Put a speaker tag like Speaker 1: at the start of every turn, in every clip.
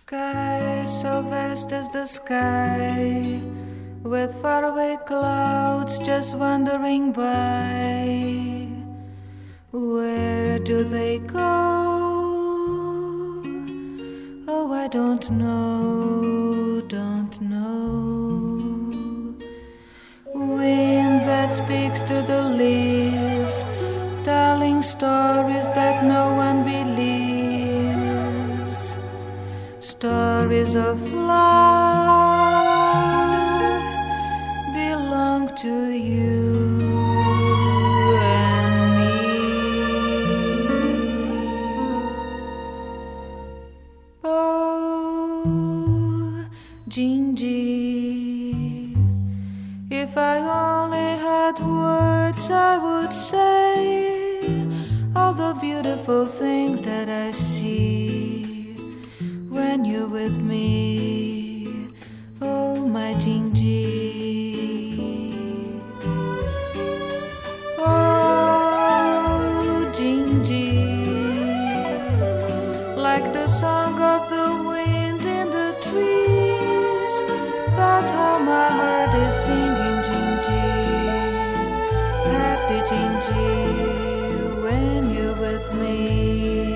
Speaker 1: Sky so vast as the sky, with faraway clouds just wandering by. Where do they go? Oh, I don't know, don't know. Wind that speaks to the leaves, telling stories that no one believes. Stories of love belong to you and me. Oh, Gingy, if I only had words, I would say all the beautiful things that I see when you're with me. Oh, my Gingy. Oh, Gingy, like the song of the wind in the trees, that's how my heart is singing, Gingy. Happy Gingy, when you're with me.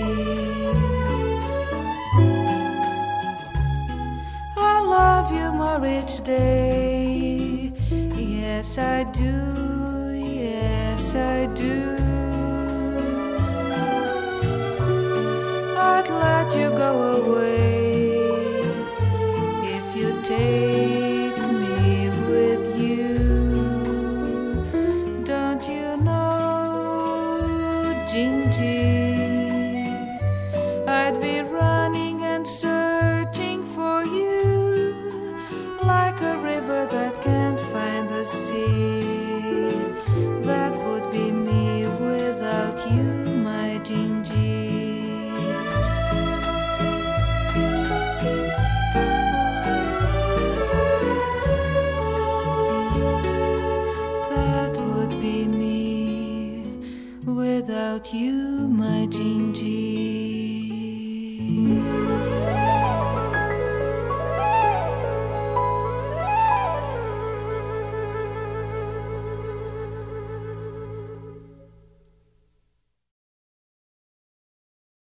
Speaker 1: I love you more each day. Yes, I do. Yes, I do. I'd let you go away if you take me with you. Don't you know, Gingy, I'd be running and searching for you, like a river that can't find the sea. That would be me without you, my Gingy. That would be me without you, my Gingy.